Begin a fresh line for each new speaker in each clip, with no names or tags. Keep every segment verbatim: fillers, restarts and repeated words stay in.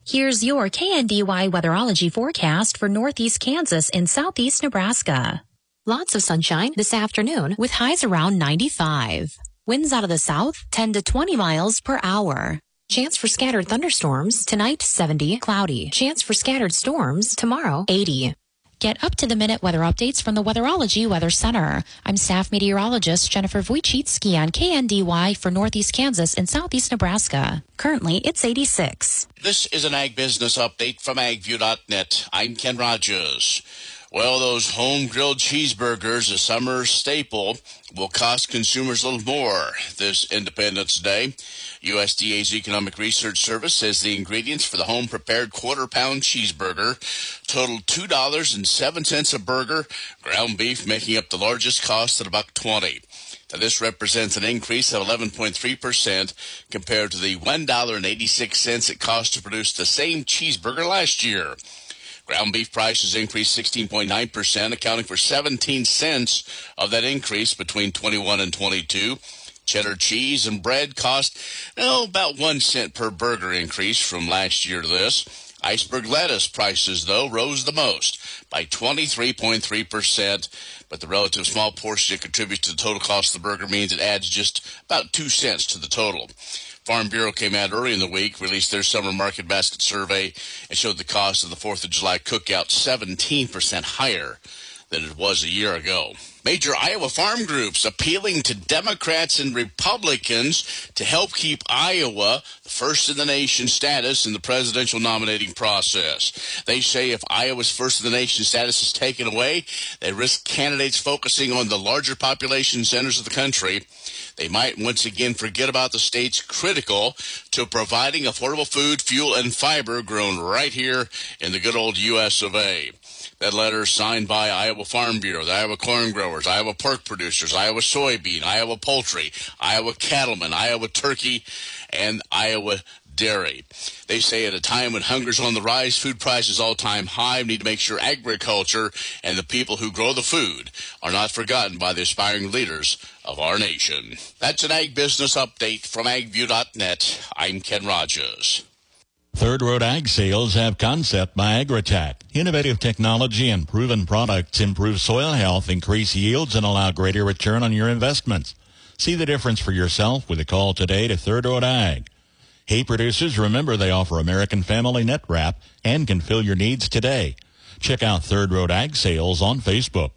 Here's your K N D Y weatherology forecast for northeast Kansas and southeast Nebraska. Lots of sunshine this afternoon with highs around ninety-five. Winds out of the south, ten to twenty miles per hour. Chance for scattered thunderstorms tonight, seventy, cloudy. Chance for scattered storms tomorrow, eighty. Get up-to-the-minute weather updates from the Weatherology Weather Center. I'm staff meteorologist Jennifer Wojcicki on K N D Y for northeast Kansas and southeast Nebraska. Currently, it's eighty-six.
This is an Ag Business Update from ag view dot net. I'm Ken Rogers. Well, those home-grilled cheeseburgers, a summer staple, will cost consumers a little more this Independence Day. U S D A's Economic Research Service says the ingredients for the home-prepared quarter-pound cheeseburger total two dollars and seven cents a burger, ground beef making up the largest cost at a buck twenty. Now, this represents an increase of eleven point three percent compared to the one dollar and eighty-six cents it cost to produce the same cheeseburger last year. Ground beef prices increased sixteen point nine percent, accounting for seventeen cents of that increase between twenty-one and twenty-two. Cheddar cheese and bread cost, oh, about one cent per burger increase from last year to this. Iceberg lettuce prices, though, rose the most by twenty-three point three percent, but the relative small portion it contributes to the total cost of the burger means it adds just about two cents to the total. Farm Bureau came out early in the week, released their summer market basket survey, and showed the cost of the fourth of July cookout seventeen percent higher than it was a year ago. Major Iowa farm groups appealing to Democrats and Republicans to help keep Iowa the first in the nation status in the presidential nominating process. They say if Iowa's first in the nation status is taken away, they risk candidates focusing on the larger population centers of the country. They might once again forget about the states critical to providing affordable food, fuel, and fiber grown right here in the good old U S of A. That letter is signed by Iowa Farm Bureau, the Iowa corn growers, Iowa pork producers, Iowa soybean, Iowa poultry, Iowa cattlemen, Iowa turkey, and Iowa dairy. They say at a time when hunger's on the rise, food prices all-time high, we need to make sure agriculture and the people who grow the food are not forgotten by the aspiring leaders of our nation. That's an Ag Business Update from ag view dot net. I'm Ken Rogers.
Third Road Ag Sales have Concept by Agritech. Innovative technology and proven products improve soil health, increase yields, and allow greater return on your investments. See the difference for yourself with a call today to Third Road Ag. Hey, producers, remember they offer American Family Net Wrap and can fill your needs today. Check out Third Road Ag Sales on Facebook.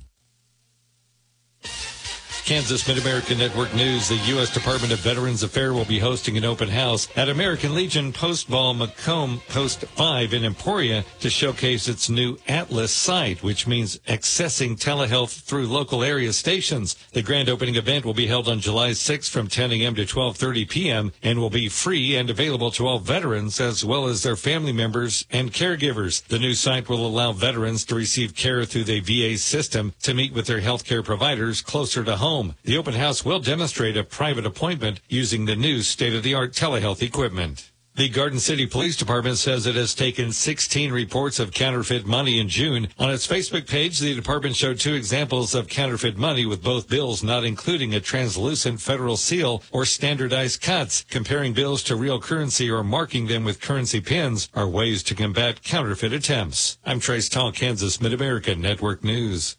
Kansas Mid-American Network News, the U S Department of Veterans Affairs will be hosting an open house at American Legion Post Ball Macomb Post five in Emporia to showcase its new Atlas site, which means accessing telehealth through local area stations. The grand opening event will be held on July sixth from ten a.m. to twelve thirty p.m. and will be free and available to all veterans as well as their family members and caregivers. The new site will allow veterans to receive care through the V A system to meet with their health care providers closer to home. The open house will demonstrate a private appointment using the new state-of-the-art telehealth equipment. The Garden City Police Department says it has taken sixteen reports of counterfeit money in June. On its Facebook page, the department showed two examples of counterfeit money with both bills not including a translucent federal seal or standardized cuts. Comparing bills to real currency or marking them with currency pins are ways to combat counterfeit attempts. I'm Trace Tall, Kansas Mid-American Network News.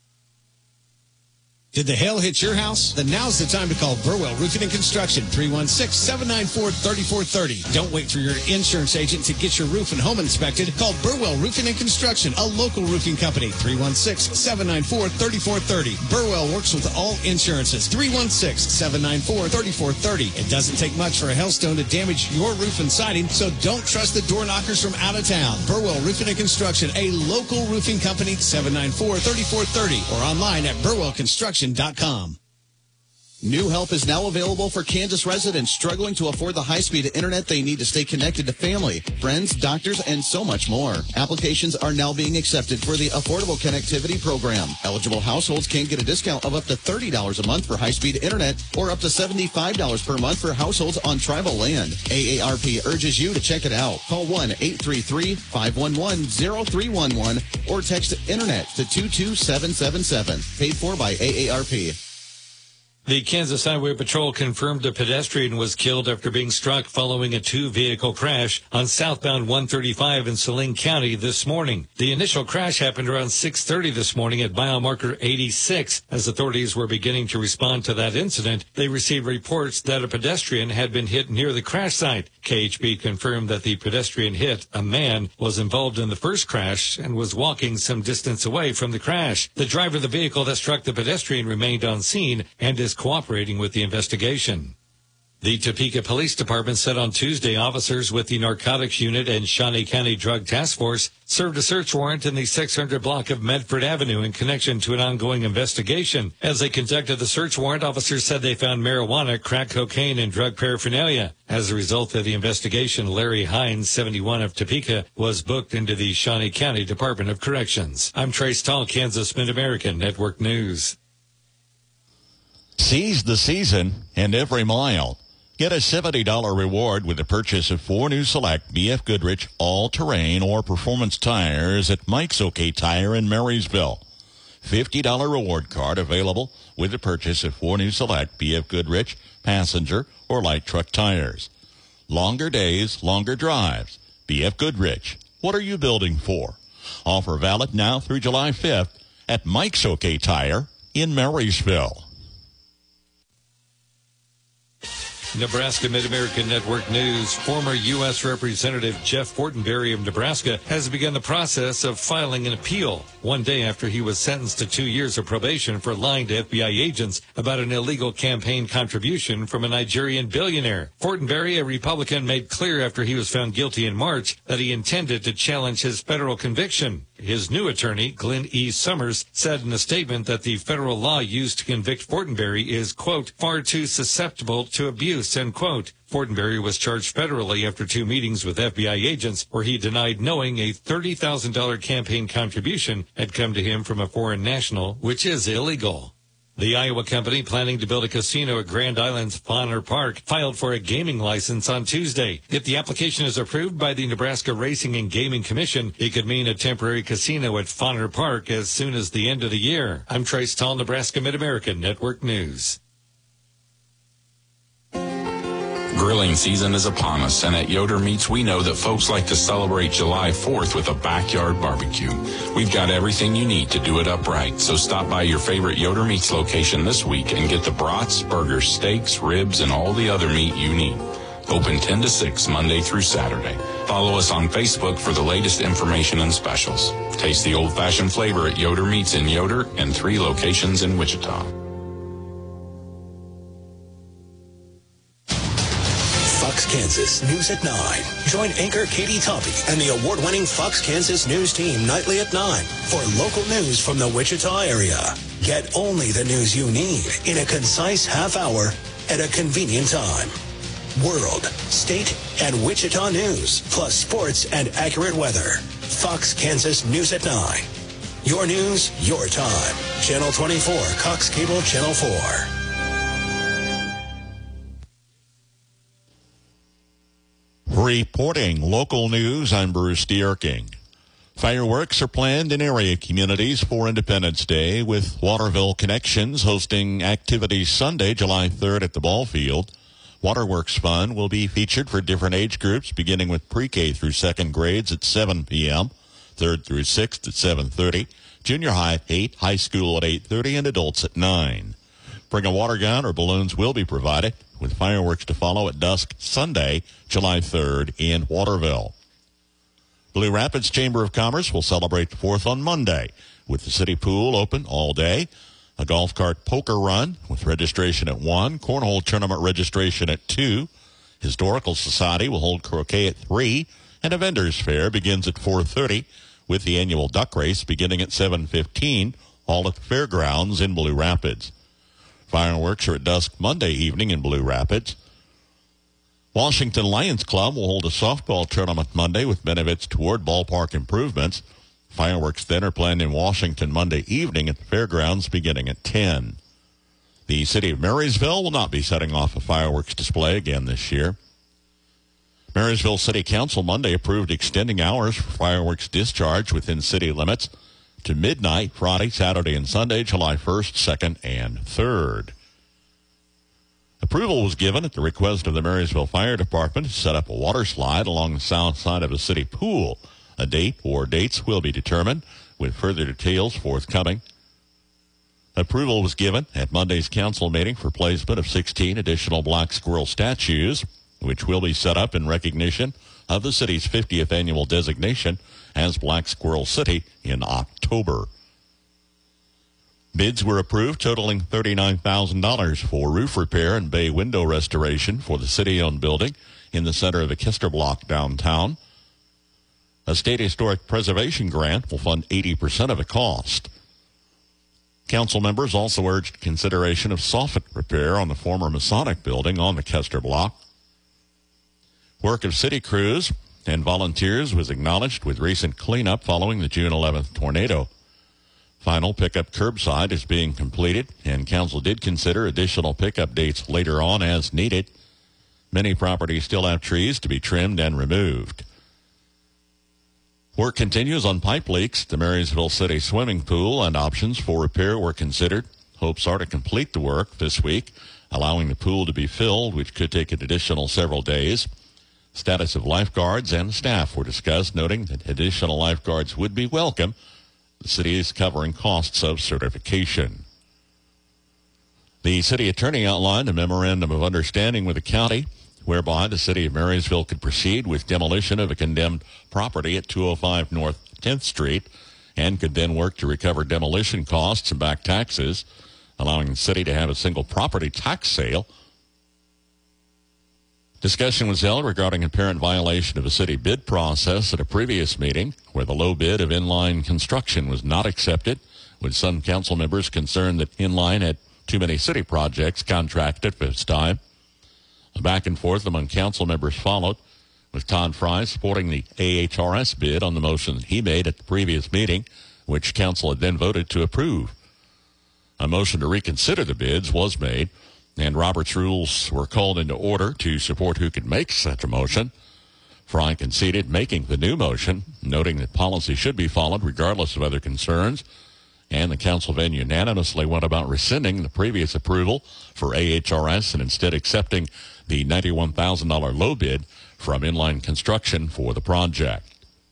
Did the hail hit your house? Then now's the time to call Burwell Roofing and Construction, three one six, seven nine four, three four three zero. Don't wait for your insurance agent to get your roof and home inspected. Call Burwell Roofing and Construction, a local roofing company, three one six, seven nine four, three four three zero. Burwell works with all insurances, three one six, seven nine four, three four three zero. It doesn't take much for a hailstone to damage your roof and siding, so don't trust the door knockers from out of town. Burwell Roofing and Construction, a local roofing company, seven nine four, three four three zero, or online at burwell construction dot com.
New help is now available for Kansas residents struggling to afford the high-speed internet they need to stay connected to family, friends, doctors, and so much more. Applications are now being accepted for the Affordable Connectivity Program. Eligible households can get a discount of up to thirty dollars a month for high-speed internet or up to seventy-five dollars per month for households on tribal land. A A R P urges you to check it out. Call one eight three three, five one one, zero three one one or text internet to two two seven seven seven. Paid for by A A R P.
The Kansas Highway Patrol confirmed a pedestrian was killed after being struck following a two-vehicle crash on southbound one thirty-five in Saline County this morning. The initial crash happened around six thirty this morning at mile marker eighty-six. As authorities were beginning to respond to that incident, they received reports that a pedestrian had been hit near the crash site. K H B confirmed that the pedestrian hit, a man, was involved in the first crash and was walking some distance away from the crash. The driver of the vehicle that struck the pedestrian remained on scene and is cooperating with the investigation. The Topeka Police Department said on Tuesday officers with the Narcotics Unit and Shawnee County Drug Task Force served a search warrant in the six hundred block of Medford Avenue in connection to an ongoing investigation. As they conducted the search warrant, officers said they found marijuana, crack cocaine, and drug paraphernalia. As a result of the investigation, Larry Hines, seventy-one of Topeka, was booked into the Shawnee County Department of Corrections. I'm Trace Tall, Kansas Mid-American Network News.
Seize the season and every mile. Get a seventy dollars reward with the purchase of four new select B F Goodrich all-terrain or performance tires at Mike's OK Tire in Marysville. fifty dollars reward card available with the purchase of four new select B F Goodrich passenger or light truck tires. Longer days, longer drives. B F Goodrich. What are you building for? Offer valid now through July fifth at Mike's OK Tire in Marysville.
Nebraska Mid-American Network News. Former U S Representative Jeff Fortenberry of Nebraska has begun the process of filing an appeal one day after he was sentenced to two years of probation for lying to F B I agents about an illegal campaign contribution from a Nigerian billionaire. Fortenberry, a Republican, made clear after he was found guilty in March that he intended to challenge his federal conviction. His new attorney, Glenn E. Summers, said in a statement that the federal law used to convict Fortenberry is, quote, far too susceptible to abuse, end quote. Fortenberry was charged federally after two meetings with F B I agents where he denied knowing a thirty thousand dollars campaign contribution had come to him from a foreign national, which is illegal. The Iowa company planning to build a casino at Grand Island's Fauner Park filed for a gaming license on Tuesday. If the application is approved by the Nebraska Racing and Gaming Commission, it could mean a temporary casino at Fauner Park as soon as the end of the year. I'm Trace Tall, Nebraska Mid-American Network News.
Grilling season is upon us, and at Yoder Meats, we know that folks like to celebrate July fourth with a backyard barbecue. We've got everything you need to do it up right, so stop by your favorite Yoder Meats location this week and get the brats, burgers, steaks, ribs, and all the other meat you need. Open ten to six Monday through Saturday. Follow us on Facebook for the latest information and specials. Taste the old-fashioned flavor at Yoder Meats in Yoder and three locations in Wichita.
Fox Kansas News at nine. Join anchor Katie Toppy and the award-winning Fox Kansas News team nightly at nine for local news from the Wichita area. Get only the news you need in a concise half hour at a convenient time. World, state, and Wichita news, plus sports and accurate weather. Fox Kansas News at nine. Your news, your time. Channel twenty-four, Cox Cable Channel four.
Reporting local news, I'm Bruce Dierking. Fireworks are planned in area communities for Independence Day, with Waterville Connections hosting activities Sunday, July third at the ball field. Waterworks Fun will be featured for different age groups, beginning with pre-K through second grades at seven p.m., third through sixth at seven thirty, junior high at eight, high school at eight thirty, and adults at nine. Bring a water gun or balloons will be provided, with fireworks to follow at dusk Sunday, July third in Waterville. Blue Rapids Chamber of Commerce will celebrate the fourth on Monday, with the city pool open all day, a golf cart poker run with registration at one, cornhole tournament registration at two, Historical Society will hold croquet at three, and a vendor's fair begins at four thirty, with the annual duck race beginning at seven fifteen, all at the fairgrounds in Blue Rapids. Fireworks are at dusk Monday evening in Blue Rapids. Washington Lions Club will hold a softball tournament Monday with benefits toward ballpark improvements. Fireworks then are planned in Washington Monday evening at the fairgrounds beginning at ten. The city of Marysville will not be setting off a fireworks display again this year. Marysville City Council Monday approved extending hours for fireworks discharge within city limits to midnight Friday, Saturday, and Sunday, July first, second, and third. Approval was given at the request of the Marysville Fire Department to set up a water slide along the south side of a city pool. A date or dates will be determined, with further details forthcoming. Approval was given at Monday's council meeting for placement of sixteen additional black squirrel statues, which will be set up in recognition of the city's fiftieth annual designation as Black Squirrel City in October. Bids were approved totaling thirty-nine thousand dollars for roof repair and bay window restoration for the city-owned building in the center of the Kester Block downtown. A state historic preservation grant will fund eighty percent of the cost. Council members also urged consideration of soffit repair on the former Masonic building on the Kester Block. Work of city crews and volunteers was acknowledged with recent cleanup following the June eleventh tornado. Final pickup curbside is being completed, and council did consider additional pickup dates later on as needed. Many properties still have trees to be trimmed and removed. Work continues on pipe leaks. The Marysville City swimming pool and options for repair were considered. Hopes are to complete the work this week, allowing the pool to be filled, which could take an additional several days. Status of lifeguards and staff were discussed, noting that additional lifeguards would be welcome. The city is covering costs of certification. The city attorney outlined a memorandum of understanding with the county, whereby the city of Marysville could proceed with demolition of a condemned property at two oh five North tenth Street and could then work to recover demolition costs and back taxes, allowing the city to have a single property tax sale. Discussion was held regarding apparent violation of a city bid process at a previous meeting where the low bid of inline construction was not accepted, with some council members concerned that inline had too many city projects contracted for this time. A back and forth among council members followed, with Todd Fry supporting the A H R S bid on the motion that he made at the previous meeting, which council had then voted to approve. A motion to reconsider the bids was made, and Robert's rules were called into order to support who could make such a motion. Fry conceded making the new motion, noting that policy should be followed regardless of other concerns, and the council then unanimously went about rescinding the previous approval for A H R S and instead accepting the ninety-one thousand dollars low bid from Inline Construction for the project.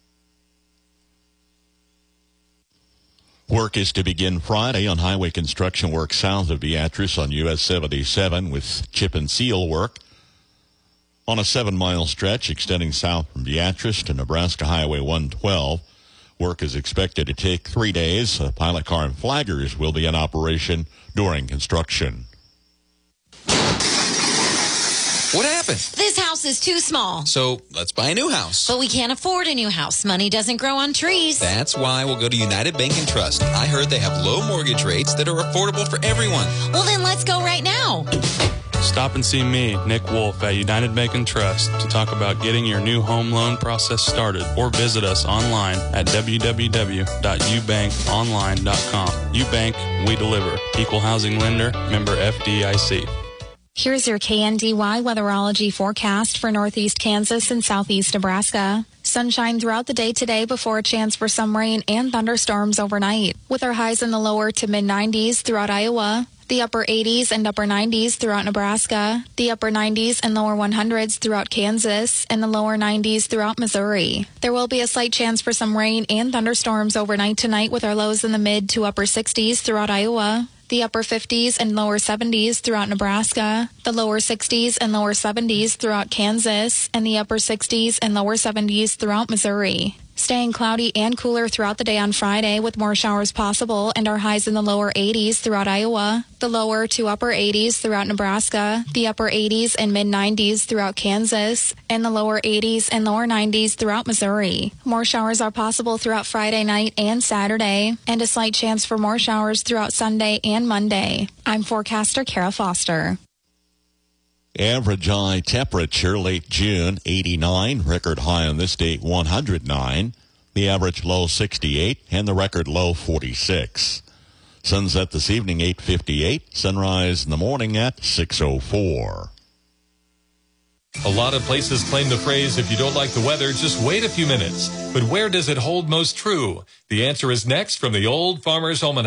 Work is to begin Friday on highway construction work south of Beatrice on U S seventy-seven with chip and seal work. On a seven-mile stretch extending south from Beatrice to Nebraska Highway one twelve, work is expected to take three days. A pilot car and flaggers will be in operation during construction.
What happened?
This house is too small.
So let's buy a new house.
But we can't afford a new house. Money doesn't grow on trees.
That's why we'll go to United Bank and Trust. I heard they have low mortgage rates that are affordable for everyone.
Well, then let's go right now.
Stop and see me, Nick Wolf, at United Bank and Trust to talk about getting your new home loan process started, or visit us online at w w w dot u bank online dot com. UBank, we deliver. Equal housing lender, member F D I C.
Here's your K N D Y weatherology forecast for northeast Kansas and southeast Nebraska. Sunshine throughout the day today before a chance for some rain and thunderstorms overnight, with our highs in the lower to mid nineties throughout Iowa, the upper eighties and upper nineties throughout Nebraska, the upper nineties and lower hundreds throughout Kansas, and the lower nineties throughout Missouri. There will be a slight chance for some rain and thunderstorms overnight tonight, with our lows in the mid to upper sixties throughout Iowa, the upper fifties and lower seventies throughout Nebraska, the lower sixties and lower seventies throughout Kansas, and the upper sixties and lower seventies throughout Missouri. Staying cloudy and cooler throughout the day on Friday, with more showers possible, and our highs in the lower eighties throughout Iowa, the lower to upper eighties throughout Nebraska, the upper eighties and mid nineties throughout Kansas, and the lower eighties and lower nineties throughout Missouri. More showers are possible throughout Friday night and Saturday, and a slight chance for more showers throughout Sunday and Monday. I'm forecaster Kara Foster.
Average high temperature late June, eighty-nine. Record high on this date, one hundred nine. The average low, sixty-eight. And the record low, forty-six. Sunset this evening, eight fifty-eight. Sunrise in the morning at six oh four.
A lot of places claim the phrase, if you don't like the weather, just wait a few minutes. But where does it hold most true? The answer is next from the Old Farmer's Almanac.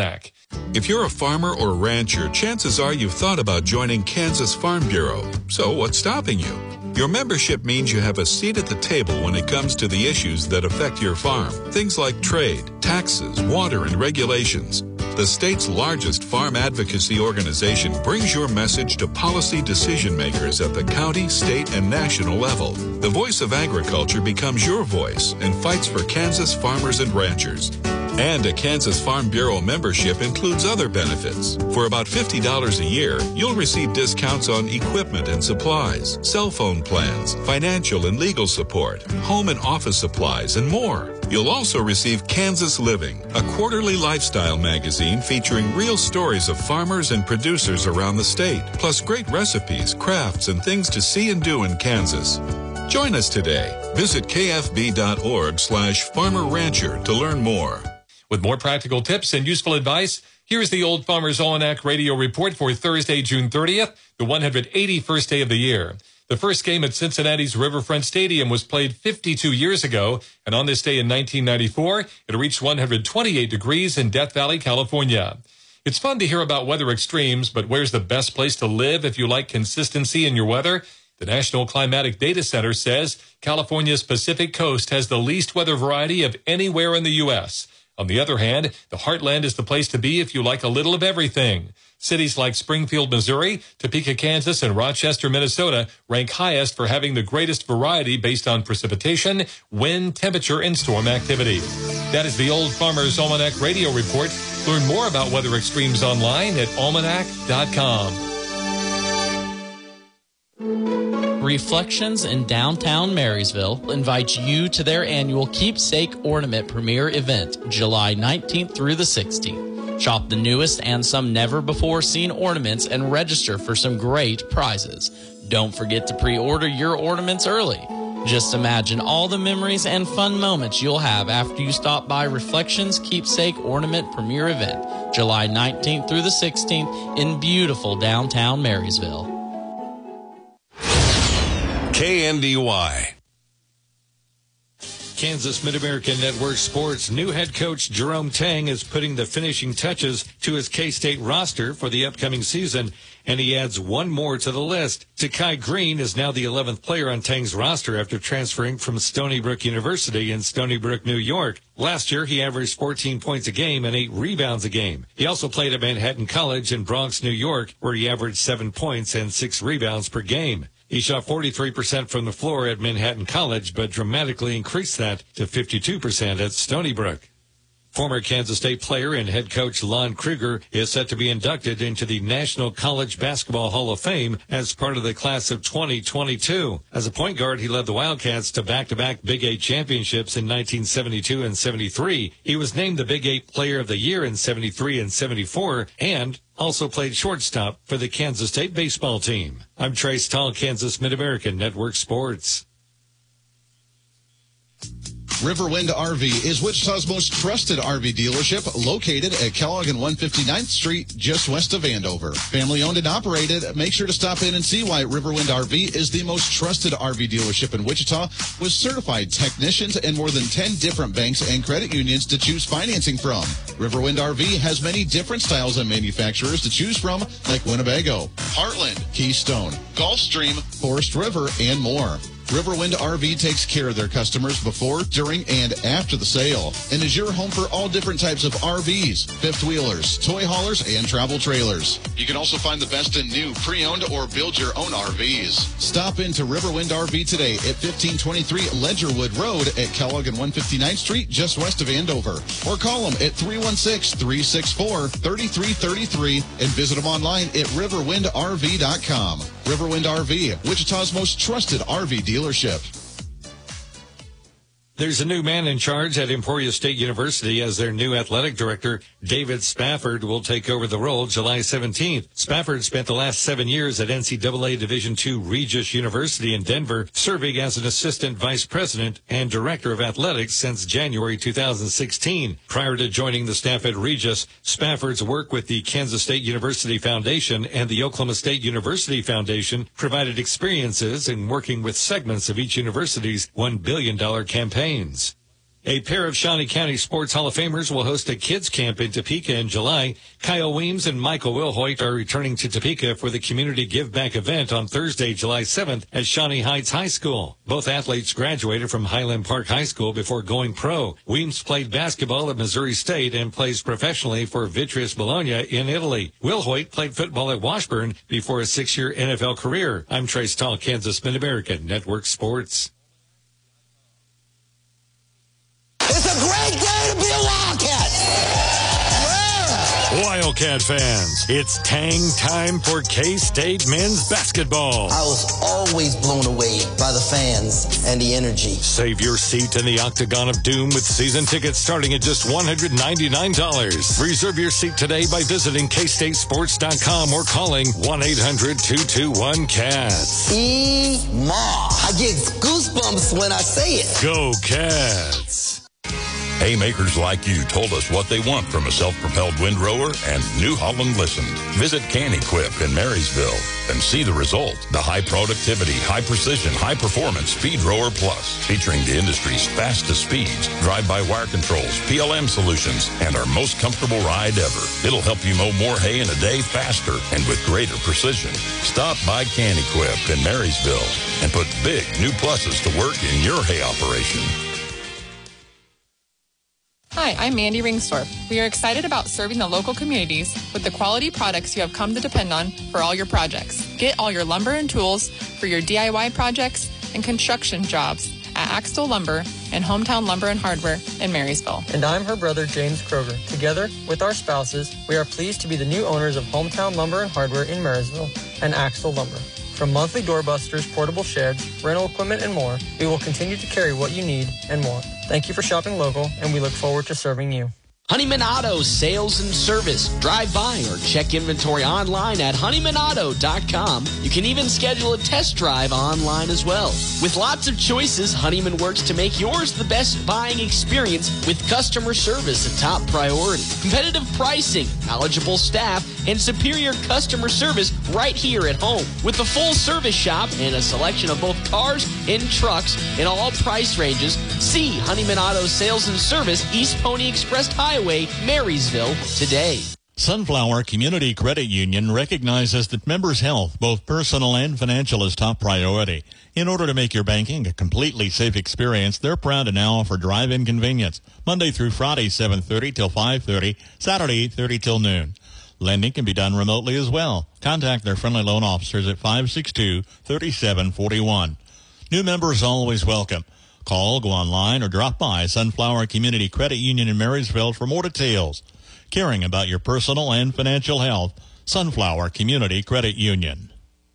If you're a farmer or rancher, chances are you've thought about joining Kansas Farm Bureau. So what's stopping you? Your membership means you have a seat at the table when it comes to the issues that affect your farm. Things like trade, taxes, water, and regulations. The state's largest farm advocacy organization brings your message to policy decision makers at the county, state, and national level. The voice of agriculture becomes your voice and fights for Kansas farmers and ranchers. And a Kansas Farm Bureau membership includes other benefits. For about fifty dollars a year, you'll receive discounts on equipment and supplies, cell phone plans, financial and legal support, home and office supplies, and more. You'll also receive Kansas Living, a quarterly lifestyle magazine featuring real stories of farmers and producers around the state, plus great recipes, crafts, and things to see and do in Kansas. Join us today. Visit kfb.org slash farmer rancher to learn more.
With more practical tips and useful advice, here's the Old Farmer's Almanac radio report for Thursday, June thirtieth, the one hundred eighty-first day of the year. The first game at Cincinnati's Riverfront Stadium was played fifty-two years ago, and on this day in nineteen ninety-four, it reached one hundred twenty-eight degrees in Death Valley, California. It's fun to hear about weather extremes, but where's the best place to live if you like consistency in your weather? The National Climatic Data Center says California's Pacific Coast has the least weather variety of anywhere in the U S On the other hand, the Heartland is the place to be if you like a little of everything. Cities like Springfield, Missouri, Topeka, Kansas, and Rochester, Minnesota rank highest for having the greatest variety based on precipitation, wind, temperature, and storm activity. That is the Old Farmer's Almanac radio report. Learn more about weather extremes online at almanac dot com.
Reflections in downtown Marysville invites you to their annual Keepsake Ornament Premiere event, July nineteenth through the sixteenth. Shop the newest and some never-before-seen ornaments and register for some great prizes. Don't forget to pre-order your ornaments early. Just imagine all the memories and fun moments you'll have after you stop by Reflections Keepsake Ornament Premiere event, July nineteenth through the sixteenth in beautiful downtown Marysville.
K N D Y.
Kansas Mid-American Network Sports' new head coach Jerome Tang is putting the finishing touches to his K-State roster for the upcoming season, and he adds one more to the list. Takai Green is now the eleventh player on Tang's roster after transferring from Stony Brook University in Stony Brook, New York. Last year, he averaged fourteen points a game and eight rebounds a game. He also played at Manhattan College in Bronx, New York, where he averaged seven points and six rebounds per game. He shot forty-three percent from the floor at Manhattan College, but dramatically increased that to fifty-two percent at Stony Brook. Former Kansas State player and head coach Lon Kruger is set to be inducted into the National College Basketball Hall of Fame as part of the class of twenty twenty-two. As a point guard, he led the Wildcats to back-to-back Big Eight championships in nineteen seventy-two and seventy-three. He was named the Big Eight Player of the Year in seventy-three and seventy-four, and also played shortstop for the Kansas State baseball team. I'm Trace Tall, Kansas Mid-American Network Sports.
Riverwind R V is Wichita's most trusted R V dealership, located at Kellogg and one hundred fifty-ninth Street, just west of Andover. Family owned and operated. Make sure to stop in and see why Riverwind R V is the most trusted R V dealership in Wichita, with certified technicians and more than ten different banks and credit unions to choose financing from. Riverwind R V has many different styles and manufacturers to choose from, like Winnebago, Heartland, Keystone, Gulfstream, Forest River, and more. Riverwind R V takes care of their customers before, during, and after the sale, and is your home for all different types of R Vs, fifth wheelers, toy haulers, and travel trailers. You can also find the best in new, pre-owned, or build your own R Vs. Stop into Riverwind R V today at fifteen twenty-three Ledgerwood Road at Kellogg and one hundred fifty-ninth Street, just west of Andover. Or call them at three one six, three six four, three three three three and visit them online at riverwind r v dot com. Riverwind R V, Wichita's most trusted R V dealership.
There's a new man in charge at Emporia State University as their new athletic director. David Spafford will take over the role July seventeenth. Spafford spent the last seven years at N C double A Division two Regis University in Denver, serving as an assistant vice president and director of athletics since January two thousand sixteen. Prior to joining the staff at Regis, Spafford's work with the Kansas State University Foundation and the Oklahoma State University Foundation provided experiences in working with segments of each university's one billion dollars campaigns. A pair of Shawnee County Sports Hall of Famers will host a kids camp in Topeka in July. Kyle Weems and Michael Wilhoit are returning to Topeka for the Community Give Back event on Thursday, July seventh at Shawnee Heights High School. Both athletes graduated from Highland Park High School before going pro. Weems played basketball at Missouri State and plays professionally for Vitreous Bologna in Italy. Wilhoit played football at Washburn before a six-year N F L career. I'm Trace Tall, Kansas Mid-American Network Sports.
It's a great day to be a Wildcat. Yeah.
Wildcat fans, it's Tang time for K-State men's basketball.
I was always blown away by the fans and the energy.
Save your seat in the Octagon of Doom with season tickets starting at just one hundred ninety-nine dollars. Reserve your seat today by visiting K State Sports dot com or calling one eight hundred two two one cats.
E-Ma. I get goosebumps when I say it.
Go Cats.
Haymakers like you told us what they want from a self-propelled windrower, and New Holland listened. Visit Can-Equip in Marysville and see the result. The high productivity, high precision, high performance Speed Rower Plus, featuring the industry's fastest speeds, drive-by wire controls, P L M solutions, and our most comfortable ride ever. It'll help you mow more hay in a day faster and with greater precision. Stop by Can-Equip in Marysville and put big new pluses to work in your hay operation.
Hi, I'm Mandy Ringstorff. We are excited about serving the local communities with the quality products you have come to depend on for all your projects. Get all your lumber and tools for your D I Y projects and construction jobs at Axtell Lumber and Hometown Lumber and Hardware in Marysville.
And I'm her brother, James Kroger. Together with our spouses, we are pleased to be the new owners of Hometown Lumber and Hardware in Marysville and Axtell Lumber. From monthly doorbusters, portable sheds, rental equipment, and more, we will continue to carry what you need and want. Thank you for shopping local, and we look forward to serving you.
Honeyman Auto Sales and Service. Drive by or check inventory online at honeyman auto dot com. You can even schedule a test drive online as well. With lots of choices, Honeyman works to make yours the best buying experience with customer service a top priority. Competitive pricing, knowledgeable staff, and superior customer service right here at home. With a full service shop and a selection of both cars and trucks in all price ranges, see Honeyman Auto Sales and Service, East Pony Express Highway, Marysville, today.
Sunflower Community Credit Union recognizes that members' health, both personal and financial, is top priority. In order to make your banking a completely safe experience, they're proud to now offer drive-in convenience, Monday through Friday, seven thirty till five thirty, Saturday, eight thirty till noon. Lending can be done remotely as well. Contact their friendly loan officers at five six two, three seven four one. New members always welcome. Call, go online, or drop by Sunflower Community Credit Union in Marysville for more details. Caring about your personal and financial health, Sunflower Community Credit Union.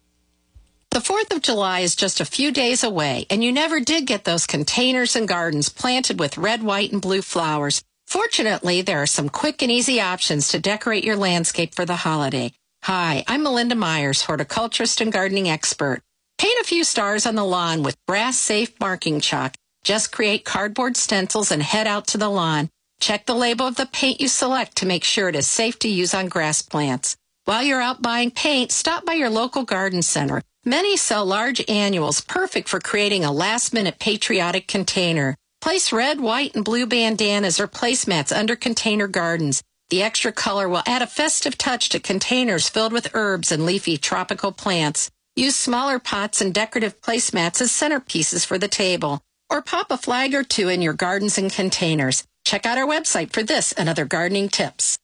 The fourth of July is just a few days away, and you never did get those containers and gardens planted with red, white, and blue flowers. Fortunately, there are some quick and easy options to decorate your landscape for the holiday. Hi, I'm Melinda Myers, horticulturist and gardening expert. Paint a few stars on the lawn with grass-safe marking chalk. Just create cardboard stencils and head out to the lawn. Check the label of the paint you select to make sure it is safe to use on grass plants. While you're out buying paint, stop by your local garden center. Many sell large annuals, perfect for creating a last-minute patriotic container. Place red, white, and blue bandanas or placemats under container gardens. The extra color will add a festive touch to containers filled with herbs and leafy tropical plants. Use smaller pots and decorative placemats as centerpieces for the table. Or pop a flag or two in your gardens and containers. Check out our website for this and other gardening tips.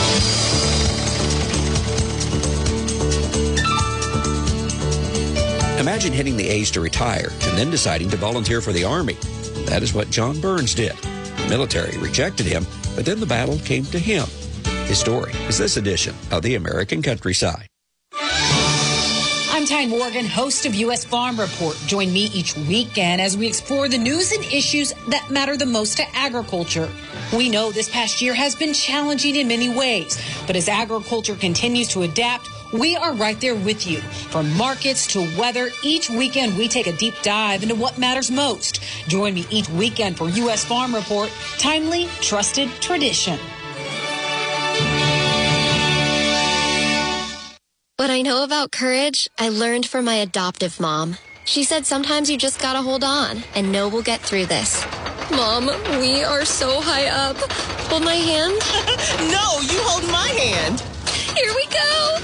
Imagine hitting the age to retire and then deciding to volunteer for the Army. That is what John Burns did. The military rejected him, but then the battle came to him. His story is this edition of The American Countryside.
I'm Tyne Morgan, host of U S Farm Report. Join me each weekend as we explore the news and issues that matter the most to agriculture. We know this past year has been challenging in many ways, but as agriculture continues to adapt, we are right there with you. From markets to weather, each weekend we take a deep dive into what matters most. Join me each weekend for U S Farm Report, timely, trusted tradition.
What I know about courage, I learned from my adoptive mom. She said sometimes you just gotta hold on and know we'll get through this. Mom, we are so high up. Hold my hand.
No, you hold my hand.
Here we go.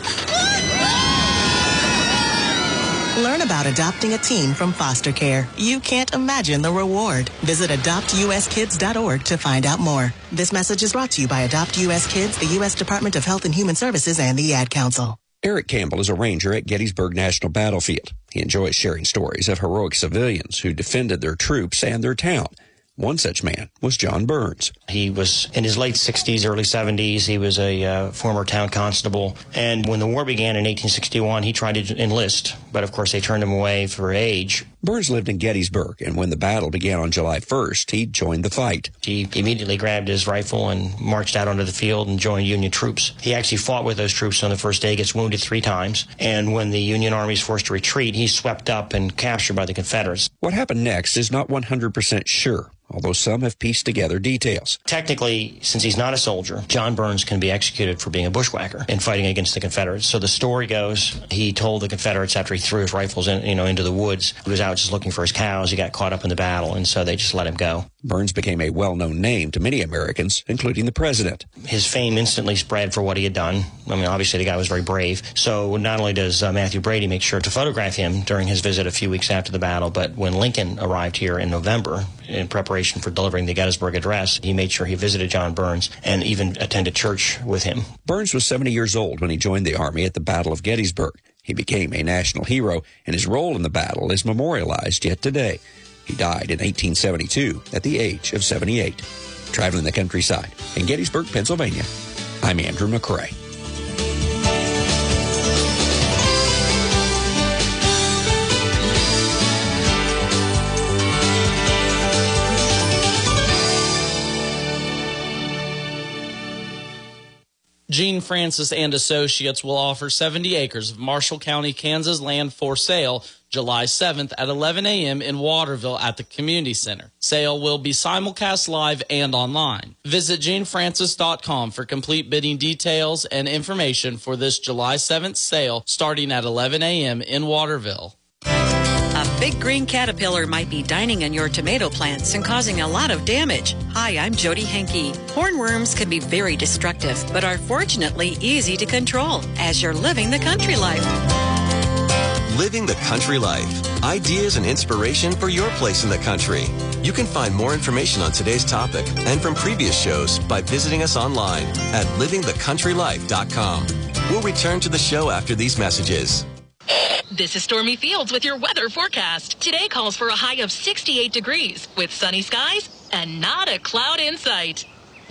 Learn about adopting a teen from foster care. You can't imagine the reward. Visit adopt u s kids dot org to find out more. This message is brought to you by Adopt U S Kids, the U S Department of Health and Human Services, and the Ad Council.
Eric Campbell is a ranger at Gettysburg National Battlefield. He enjoys sharing stories of heroic civilians who defended their troops and their town. One such man was John Burns.
He was in his late sixties, early seventies. He was a uh, former town constable. And when the war began in eighteen sixty-one, he tried to enlist. But, of course, they turned him away for age.
Burns lived in Gettysburg, and when the battle began on July first, he joined the fight.
He immediately grabbed his rifle and marched out onto the field and joined Union troops. He actually fought with those troops on the first day, gets wounded three times. And when the Union Army is forced to retreat, he's swept up and captured by the Confederates.
What happened next is not one hundred percent sure, although some have pieced together details.
Technically, since he's not a soldier, John Burns can be executed for being a bushwhacker and fighting against the Confederates. So the story goes, he told the Confederates after he threw his rifles in, you know, into the woods, he was out just looking for his cows, he got caught up in the battle, and so they just let him go.
Burns became a well-known name to many Americans, including the president.
His fame instantly spread for what he had done. I mean, obviously the guy was very brave. So not only does uh, Matthew Brady make sure to photograph him during his visit a few weeks after the battle, but when Lincoln arrived here in November in preparation for delivering the Gettysburg Address, he made sure he visited John Burns and even attended church with him.
Burns was seventy years old when he joined the Army at the Battle of Gettysburg. He became a national hero, and his role in the battle is memorialized yet today. He died in eighteen seventy-two at the age of seventy-eight. Traveling the countryside in Gettysburg, Pennsylvania, I'm Andrew McCrae.
Gene Francis and Associates will offer seventy acres of Marshall County, Kansas land for sale July seventh at eleven a.m. in Waterville at the Community Center. Sale will be simulcast live and online. Visit gene francis dot com for complete bidding details and information for this July seventh sale starting at eleven a.m. in Waterville.
A big green caterpillar might be dining in your tomato plants and causing a lot of damage. Hi, I'm Jody Henke. Hornworms can be very destructive, but are fortunately easy to control as you're living the country life.
Living the country life. Ideas and inspiration for your place in the country. You can find more information on today's topic and from previous shows by visiting us online at living the country life dot com. We'll return to the show after these messages.
This is Stormy Fields with your weather forecast. Today calls for a high of sixty-eight degrees with sunny skies and not a cloud in sight.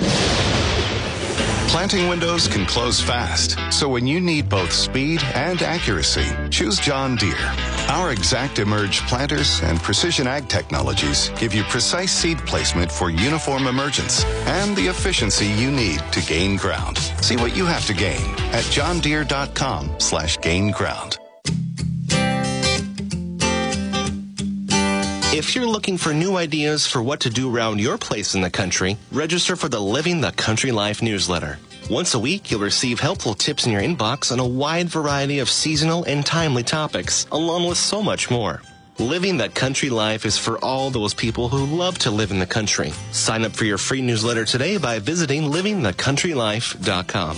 Planting windows can close fast, so when you need both speed and accuracy, choose John Deere. Our Exact Emerge planters and precision ag technologies give you precise seed placement for uniform emergence and the efficiency you need to gain ground. See what you have to gain at john deere dot com slash gain ground.
If you're looking for new ideas for what to do around your place in the country, register for the Living the Country Life newsletter. Once a week, you'll receive helpful tips in your inbox on a wide variety of seasonal and timely topics, along with so much more. Living the Country Life is for all those people who love to live in the country. Sign up for your free newsletter today by visiting living the country life dot com.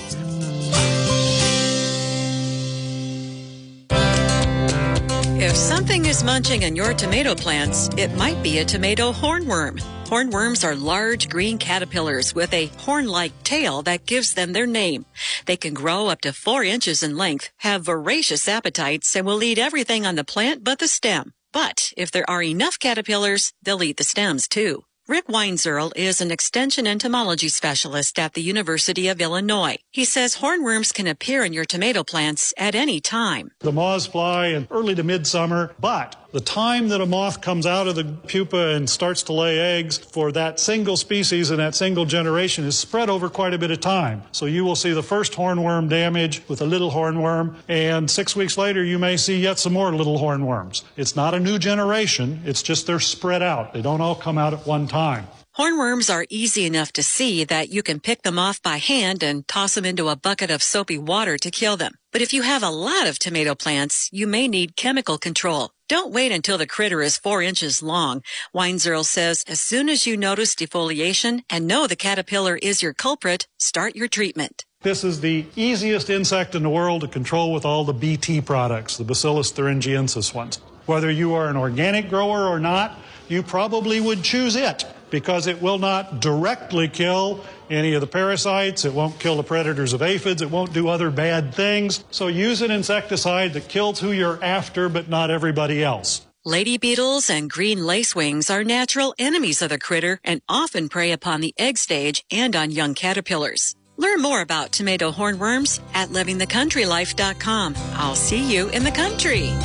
If something is munching in your tomato plants, it might be a tomato hornworm. Hornworms are large green caterpillars with a horn-like tail that gives them their name. They can grow up to four inches in length, have voracious appetites, and will eat everything on the plant but the stem. But if there are enough caterpillars, they'll eat the stems too. Rick Weinzierl is an extension entomology specialist at the University of Illinois. He says hornworms can appear in your tomato plants at any time.
The moths fly in early to midsummer, but the time that a moth comes out of the pupa and starts to lay eggs for that single species and that single generation is spread over quite a bit of time. So you will see the first hornworm damage with a little hornworm, and six weeks later you may see yet some more little hornworms. It's not a new generation, it's just they're spread out. They don't all come out at one time.
Hornworms are easy enough to see that you can pick them off by hand and toss them into a bucket of soapy water to kill them. But if you have a lot of tomato plants, you may need chemical control. Don't wait until the critter is four inches long. Weinzierl says as soon as you notice defoliation and know the caterpillar is your culprit, start your treatment.
This is the easiest insect in the world to control with all the B T products, the Bacillus thuringiensis ones. Whether you are an organic grower or not, you probably would choose it because it will not directly kill any of the parasites. It won't kill the predators of aphids. It won't do other bad things. So use an insecticide that kills who you're after, but not everybody else.
Lady beetles and green lacewings are natural enemies of the critter and often prey upon the egg stage and on young caterpillars. Learn more about tomato hornworms at living the country life dot com. I'll see you in the country.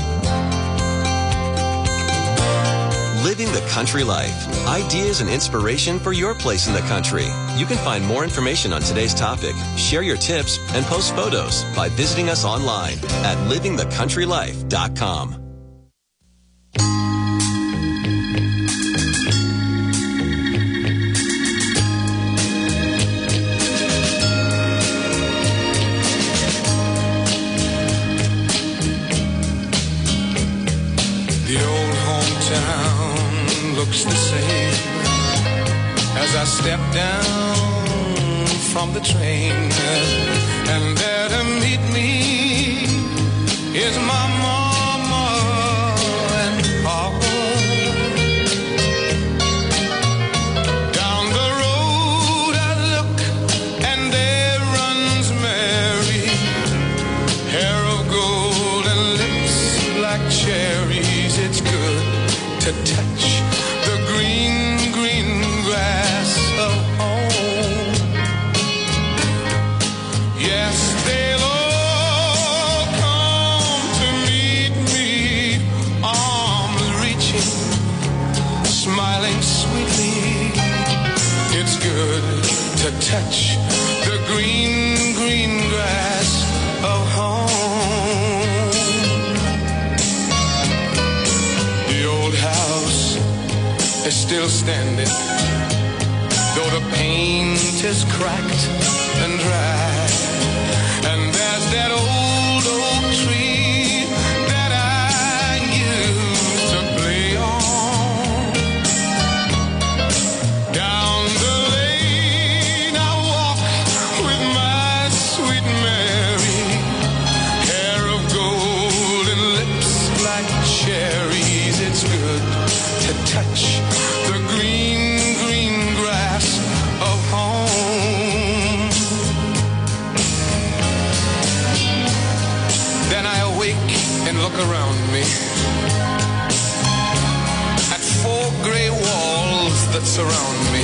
Living the Country Life. Ideas and inspiration for your place in the country. You can find more information on today's topic, share your tips, and post photos by visiting us online at living the country life dot com.
The old hometown looks the same as I step down from the train, and there to meet me is my mama and papa. Down the road I look, and there runs Mary, hair of gold and lips like cherries. It's good to touch the green, green grass of home. Yes, they'll all come to meet me, arms reaching, smiling sweetly. It's good to touch the green, green grass of home. The old house is still standing, though the paint is cracked and dry. And there's that old oak tree that I used to play on. Down the lane I walk with my sweet Mary, hair of gold and lips like cherries. It's good to touch the green, green grass of home. Then I awake and look around me at four gray walls that surround me,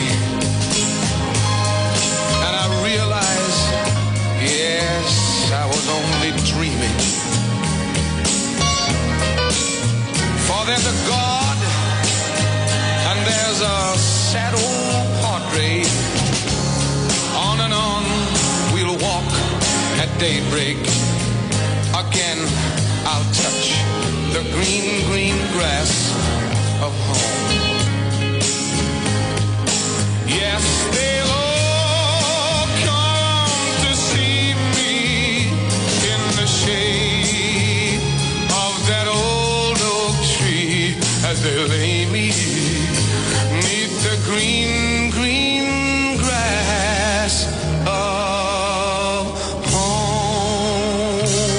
and I realize, yes, I was only dreaming. For there's a God and there's a sad old portrait. On and on we'll walk at daybreak. Again I'll touch the green, green grass of home. Yes, they'll all come to see me in the shade of that old oak tree as they lay me neath the green, green grass of home.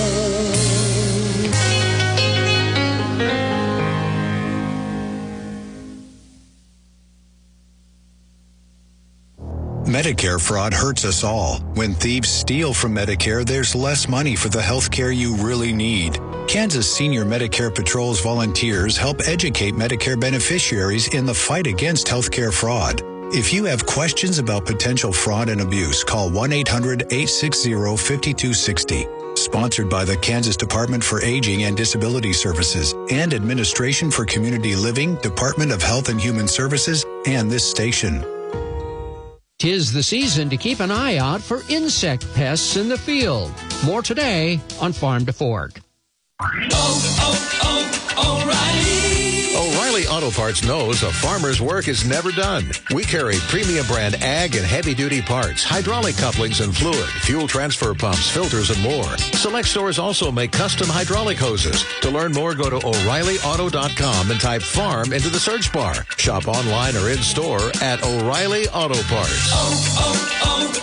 Medicare fraud hurts us all. When thieves steal from Medicare, there's less money for the health care you really need. Kansas Senior Medicare Patrol's volunteers help educate Medicare beneficiaries in the fight against healthcare fraud. If you have questions about potential fraud and abuse, call one eight hundred, eight six zero, five two six zero. Sponsored by the Kansas Department for Aging and Disability Services and Administration for Community Living, Department of Health and Human Services, and this station.
'Tis the season to keep an eye out for insect pests in the field. More today on Farm to Fork.
Oh, oh, oh, O'Reilly.
O'Reilly Auto Parts knows a farmer's work is never done. We carry premium brand ag and heavy-duty parts, hydraulic couplings and fluid, fuel transfer pumps, filters, and more. Select stores also make custom hydraulic hoses. To learn more, go to O'Reilly Auto dot com and type farm into the search bar. Shop online or in-store at O'Reilly Auto Parts.
Oh,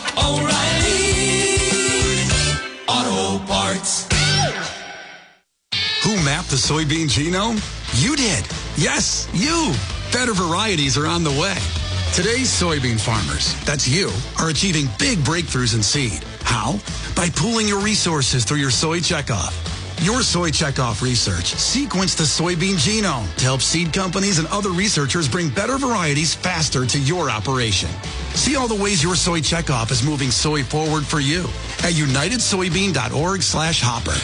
oh, oh, O'Reilly Auto Parts.
Who mapped the soybean genome? You did. Yes, you. Better varieties are on the way. Today's soybean farmers, that's you, are achieving big breakthroughs in seed. How? By pooling your resources through your Soy Checkoff. Your Soy Checkoff research sequenced the soybean genome to help seed companies and other researchers bring better varieties faster to your operation. See all the ways your Soy Checkoff is moving soy forward for you at united soybean dot org slash hopper.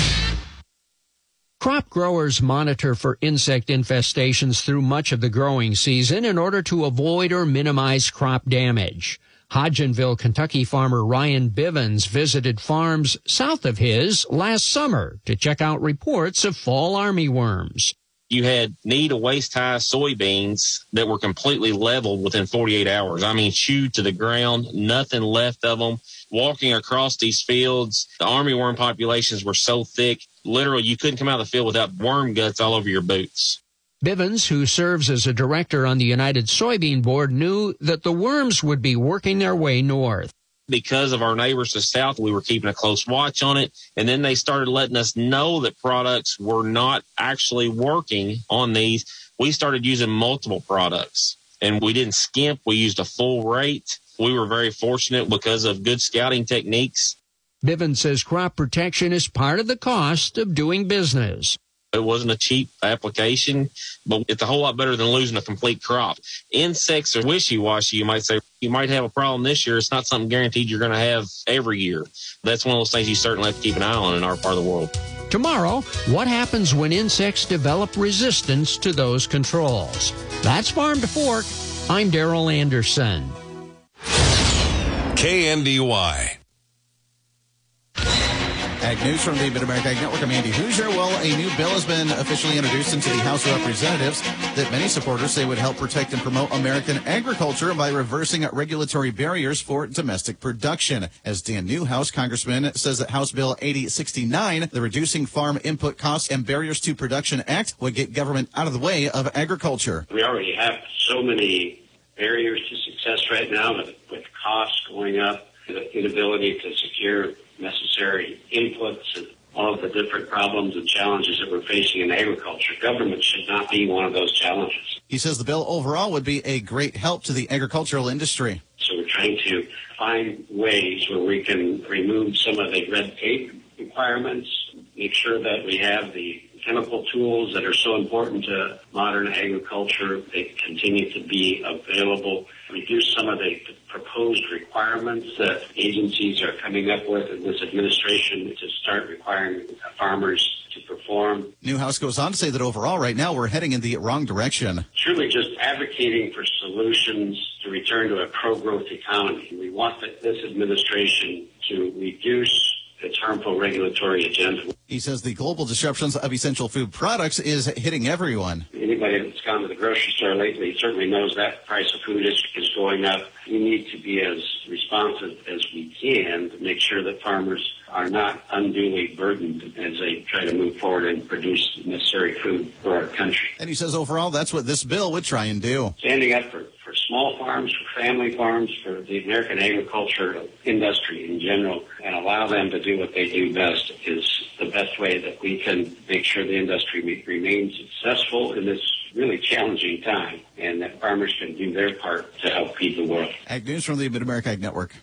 Crop growers monitor for insect infestations through much of the growing season in order to avoid or minimize crop damage. Hodgenville, Kentucky farmer Ryan Bivens visited farms south of his last summer to check out reports of fall armyworms.
You had knee to waist high soybeans that were completely leveled within forty-eight hours. I mean, chewed to the ground, nothing left of them. Walking across these fields, the armyworm populations were so thick, literally you couldn't come out of the field without worm guts all over your boots.
Bivens, who serves as a director on the United Soybean Board, knew that the worms would be working their way north.
Because of our neighbors to the south, we were keeping a close watch on it. And then they started letting us know that products were not actually working on these. We started using multiple products, and we didn't skimp. We used a full rate. We were very fortunate because of good scouting techniques.
Bivens says crop protection is part of the cost of doing business.
It wasn't a cheap application, but it's a whole lot better than losing a complete crop. Insects are wishy-washy, you might say. You might have a problem this year. It's not something guaranteed you're going to have every year. That's one of those things you certainly have to keep an eye on in our part of the world.
Tomorrow, what happens when insects develop resistance to those controls? That's Farm to Fork. I'm Darrell Anderson.
K N D Y.
Ag News from the Mid-America Ag Network. I'm Andy Hoosier. Well, a new bill has been officially introduced into the House of Representatives that many supporters say would help protect and promote American agriculture by reversing regulatory barriers for domestic production. As Dan Newhouse, Congressman, says that House Bill eighty sixty-nine, the Reducing Farm Input Costs and Barriers to Production Act, would get government out of the way of agriculture.
We already have so many barriers to success right now with, with costs going up, the inability to secure necessary inputs and all of the different problems and challenges that we're facing in agriculture. Government should not be one of those challenges.
He says the bill overall would be a great help to the agricultural industry.
So we're trying to find ways where we can remove some of the red tape requirements, make sure that we have the chemical tools that are so important to modern agriculture. They continue to be available. Reduce some of the proposed requirements that agencies are coming up with in this administration to start requiring farmers to perform.
Newhouse goes on to say that overall right now we're heading in the wrong direction.
Truly just advocating for solutions to return to a pro-growth economy. We want this administration to reduce its harmful regulatory agenda.
He says the global disruptions of essential food products is hitting everyone.
Anybody that's gone to the grocery store lately certainly knows that price of food is, is going up. We need to be as responsive as we can to make sure that farmers are not unduly burdened as they try to move forward and produce necessary food for our country.
And he says overall that's what this bill would try and do.
Standing up for, for small farms, for family farms, for the American agriculture industry in general, and allow them to do what they do best is the best way that we can make sure the industry remains successful in this really challenging time, and that farmers can do their part to help feed the world.
Ag News from the Mid-America Ag Network.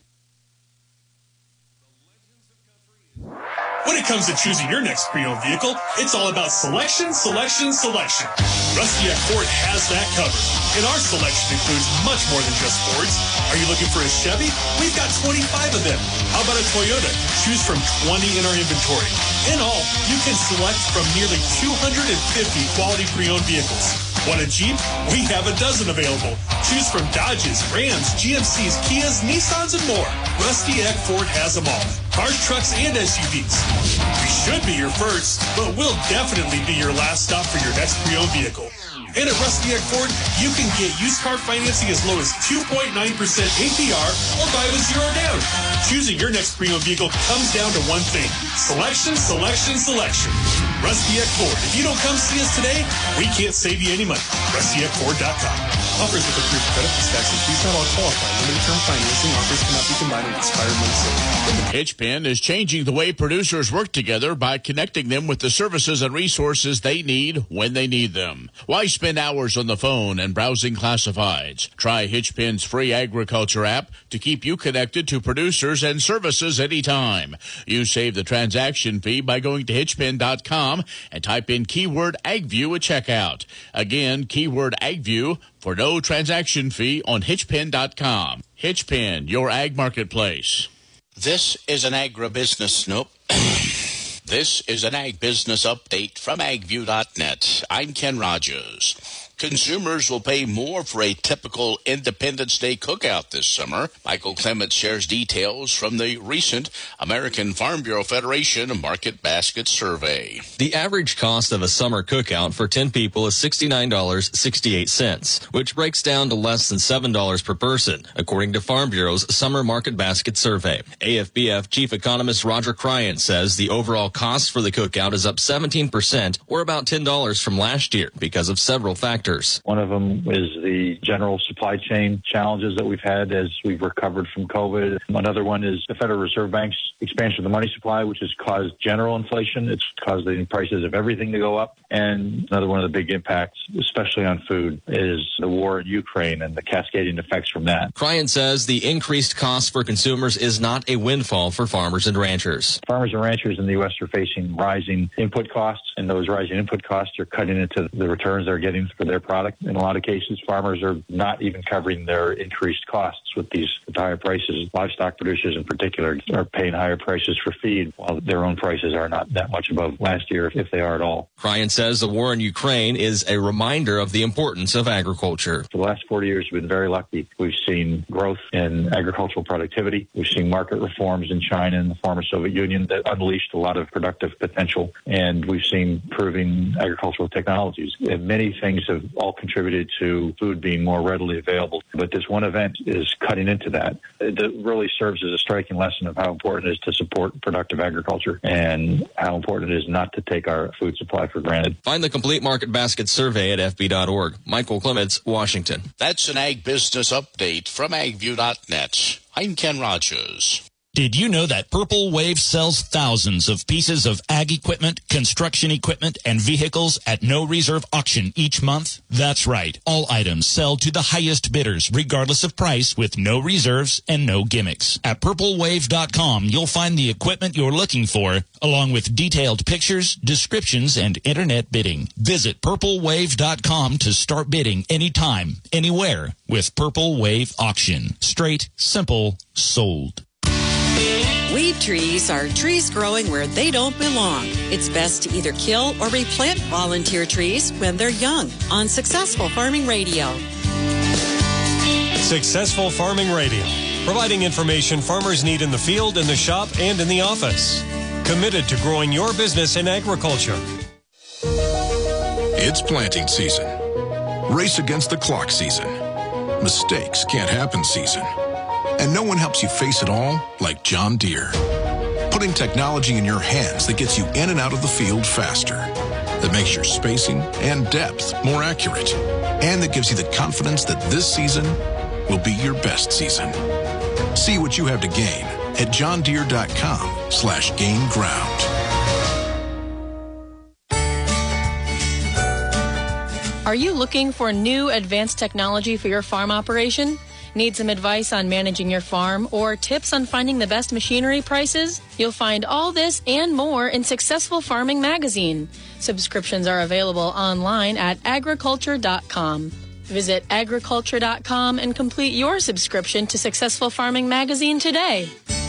When it comes to choosing your next pre-owned vehicle, it's all about selection, selection, selection. Rusty Eck Ford has that covered, and our selection includes much more than just Fords. Are you looking for a Chevy? We've got twenty-five of them. How about a Toyota? Choose from twenty in our inventory. In all, you can select from nearly two hundred fifty quality pre-owned vehicles. Want a Jeep? We have a dozen available. Choose from Dodges, Rams, G M Cs, Kias, Nissans, and more. Rusty Eck Ford has them all. Cars, trucks, and S U Vs. We should be your first, but we'll definitely be your last stop for your next pre-owned vehicle. And at Rustiak Ford, you can get used car financing as low as two point nine percent A P R or buy with zero down. Choosing your next pre-owned vehicle comes down to one thing: selection, selection, selection. Rustiak Ford. If you don't come see us today, we can't save you any money. Rustiak Ford dot com. Offers with approved credit plus tax and fees not all qualify. Limited term financing offers cannot be combined with expired months.
Hitchpin is changing the way producers work together by connecting them with the services and resources they need when they need them. Why spend hours on the phone and browsing classifieds? Try Hitchpin's free agriculture app to keep you connected to producers and services anytime. You save the transaction fee by going to hitchpin dot com and type in keyword AgView at checkout. Again, keyword AgView for no transaction fee on hitchpin dot com. Hitchpin, your ag marketplace.
This is an agribusiness, nope. This is an ag business update from ag view dot net. I'm Ken Rogers. Consumers will pay more for a typical Independence Day cookout this summer. Michael Clements shares details from the recent American Farm Bureau Federation Market Basket Survey.
The average cost of a summer cookout for ten people is sixty-nine dollars and sixty-eight cents, which breaks down to less than seven dollars per person, according to Farm Bureau's Summer Market Basket Survey. A F B F Chief Economist Roger Cryan says the overall cost for the cookout is up seventeen percent, or about ten dollars from last year, because of several factors.
One of them is the general supply chain challenges that we've had as we've recovered from COVID. Another one is the Federal Reserve Bank's expansion of the money supply, which has caused general inflation. It's caused the prices of everything to go up. And another one of the big impacts, especially on food, is the war in Ukraine and the cascading effects from that.
Cryan says the increased cost for consumers is not a windfall for farmers and ranchers.
Farmers and ranchers in the U S are facing rising input costs, and those rising input costs are cutting into the returns they're getting for their product. In a lot of cases, farmers are not even covering their increased costs with these higher prices. Livestock producers in particular are paying higher prices for feed, while their own prices are not that much above last year, if they are at all.
Cryan says the war in Ukraine is a reminder of the importance of agriculture.
For the last forty years, we've been very lucky. We've seen growth in agricultural productivity. We've seen market reforms in China and the former Soviet Union that unleashed a lot of productive potential. And we've seen improving agricultural technologies. And many things have all contributed to food being more readily available. But this one event is cutting into that. It really serves as a striking lesson of how important it is to support productive agriculture and how important it is not to take our food supply for granted.
Find the complete market basket survey at f b dot org. Michael Clements, Washington.
That's an ag business update from ag view dot net. I'm Ken Rogers.
Did you know that Purple Wave sells thousands of pieces of ag equipment, construction equipment, and vehicles at no reserve auction each month? That's right. All items sell to the highest bidders, regardless of price, with no reserves and no gimmicks. At purple wave dot com, you'll find the equipment you're looking for, along with detailed pictures, descriptions, and internet bidding. Visit purple wave dot com to start bidding anytime, anywhere with Purple Wave Auction. Straight, simple, sold.
Weed trees are trees growing where they don't belong. It's best to either kill or replant volunteer trees when they're young on Successful Farming Radio.
Successful Farming Radio, providing information farmers need in the field, in the shop, and in the office. Committed to growing your business in agriculture.
It's planting season. Race against the clock season. Mistakes can't happen season. And no one helps you face it all like John Deere. Putting technology in your hands that gets you in and out of the field faster, that makes your spacing and depth more accurate, and that gives you the confidence that this season will be your best season. See what you have to gain at john deere dot com slash gain ground.
Are you looking for new advanced technology for your farm operation? Need some advice on managing your farm or tips on finding the best machinery prices? You'll find all this and more in Successful Farming Magazine. Subscriptions are available online at agriculture dot com. Visit agriculture dot com and complete your subscription to Successful Farming Magazine today.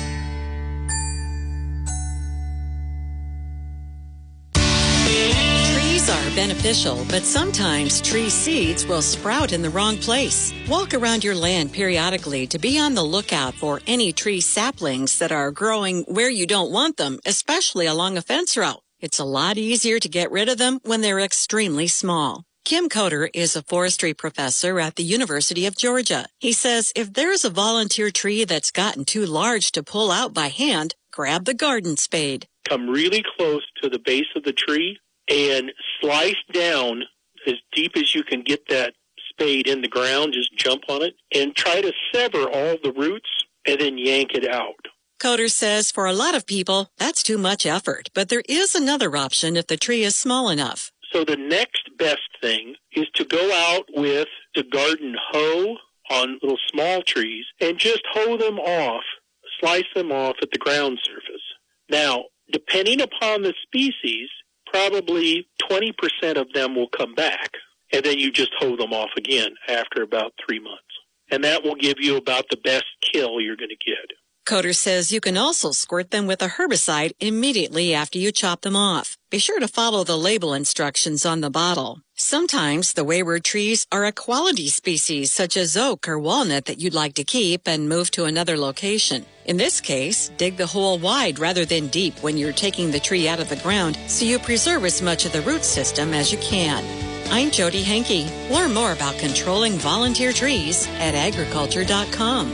Are beneficial, but sometimes tree seeds will sprout in the wrong place. Walk around your land periodically to be on the lookout for any tree saplings that are growing where you don't want them, especially along a fence row. It's a lot easier to get rid of them when they're extremely small. Kim Coder is a forestry professor at the University of Georgia. He says if there's a volunteer tree that's gotten too large to pull out by hand, grab the garden spade.
Come really close to the base of the tree and slice down as deep as you can get that spade in the ground. Just jump on it and try to sever all the roots and then yank it out.
Coder says for a lot of people, that's too much effort, but there is another option if the tree is small enough.
So the next best thing is to go out with the garden hoe on little small trees and just hoe them off, slice them off at the ground surface. Now, depending upon the species, probably twenty percent of them will come back, and then you just hoe them off again after about three months. And that will give you about the best kill you're going to get.
Coder says you can also squirt them with a herbicide immediately after you chop them off. Be sure to follow the label instructions on the bottle. Sometimes the wayward trees are a quality species such as oak or walnut that you'd like to keep and move to another location. In this case, dig the hole wide rather than deep when you're taking the tree out of the ground so you preserve as much of the root system as you can. I'm Jody Henke. Learn more about controlling volunteer trees at agriculture dot com.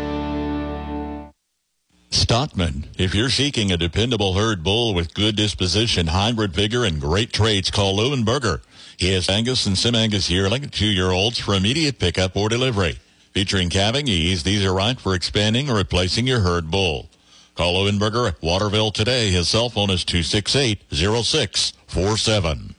Stockman, if you're seeking a dependable herd bull with good disposition, hybrid vigor, and great traits, call Leuenberger. He has Angus and Sim-Angus yearling, two-year-olds for immediate pickup or delivery. Featuring calving ease, these are right for expanding or replacing your herd bull. Call Leuenberger at Waterville today. His cell phone is two six eight, zero six four seven.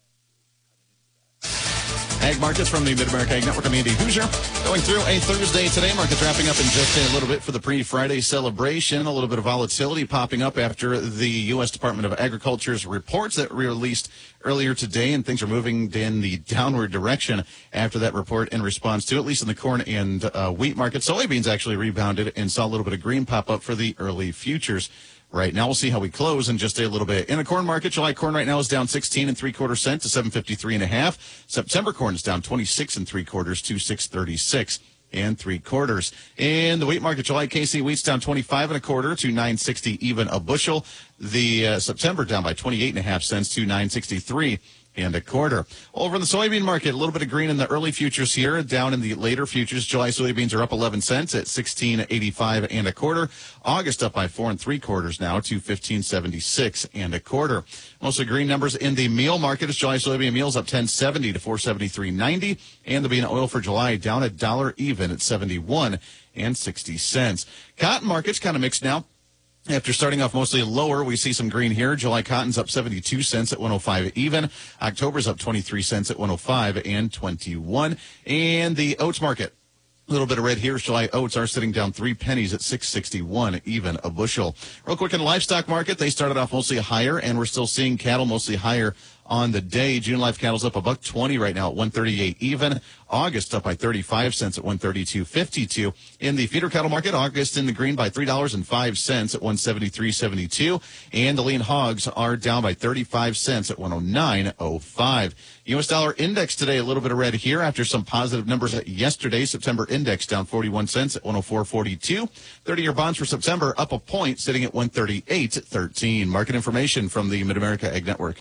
Ag Markets from the Mid-America Ag Network. I'm Andy Hoosier. Going through a Thursday today. Markets wrapping up in just a little bit for the pre-Friday celebration. A little bit of volatility popping up after the U S Department of Agriculture's reports that were released earlier today, and things are moving in the downward direction after that report in response to, at least in the corn and uh, wheat market. Soybeans actually rebounded and saw a little bit of green pop up for the early futures. Right now, we'll see how we close in just a little bit. In the corn market, July corn right now is down sixteen and three quarter cent to seven fifty-three and a half. September corn is down twenty-six and three quarters to six thirty-six and three quarters. In the wheat market, July K C wheat's down twenty-five and a quarter to nine sixty even a bushel. The uh, September down by twenty-eight and a half cents to nine sixty-three and a quarter. Over in the soybean market, a little bit of green in the early futures here. Down in the later futures, July soybeans are up eleven cents at sixteen eighty-five and a quarter. August up by four and three quarters now to fifteen seventy-six and a quarter. Mostly green numbers in the meal market as July soybean meals up ten seventy to four seventy-three ninety, and the bean oil for July down a dollar even at seventy-one and sixty cents. Cotton market's kind of mixed now. After starting off mostly lower, we see some green here. July cotton's up seventy-two cents at one oh five even. October's up twenty-three cents at one oh five and twenty-one. And the oats market, a little bit of red here. July oats are sitting down three pennies at six sixty-one even a bushel. Real quick in the livestock market, they started off mostly higher, and we're still seeing cattle mostly higher on the day. June live cattle's up a buck twenty right now at one thirty-eight even. August up by thirty-five cents at one thirty-two fifty-two. In the feeder cattle market, August in the green by three dollars and five cents at one seventy-three seventy-two. And the lean hogs are down by thirty-five cents at one oh nine oh five. U S dollar index today, a little bit of red here after some positive numbers yesterday. September index down forty-one cents at one oh four forty-two. thirty-year bonds for September up a point, sitting at one thirty-eight thirteen. Market information from the Mid-America Ag Network.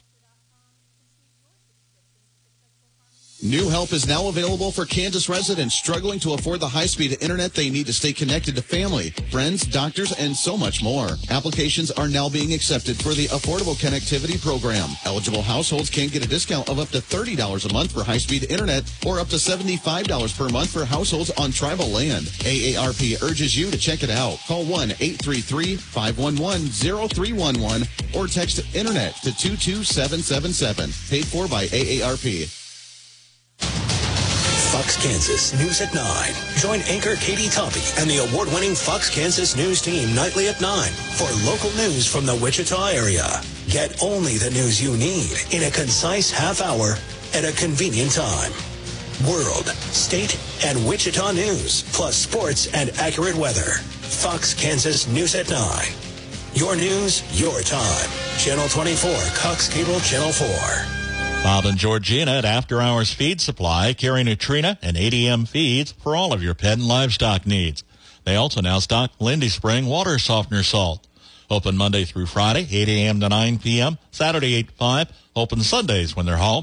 New help is now available for Kansas residents struggling to afford the high-speed internet they need to stay connected to family, friends, doctors, and so much more. Applications are now being accepted for the Affordable Connectivity Program. Eligible households can get a discount of up to thirty dollars a month for high-speed internet or up to seventy-five dollars per month for households on tribal land. A A R P urges you to check it out. Call one eight three three, five one one, zero three one one or text internet to two two seven seven seven. Paid for by A A R P.
Fox Kansas News at nine. Join anchor Katie Toppy and the award-winning Fox Kansas News team nightly at nine for local news from the Wichita area. Get only the news you need in a concise half hour at a convenient time. World, state, and Wichita news, plus sports and accurate weather. Fox Kansas News at nine. Your news, your time. Channel twenty-four, Cox Cable Channel four.
Bob and Georgina at After Hours Feed Supply carry Nutrina and A D M feeds for all of your pet and livestock needs. They also now stock Lindy Spring Water Softener Salt. Open Monday through Friday, eight a.m. to nine p.m., Saturday eight to five, open Sundays when they're home.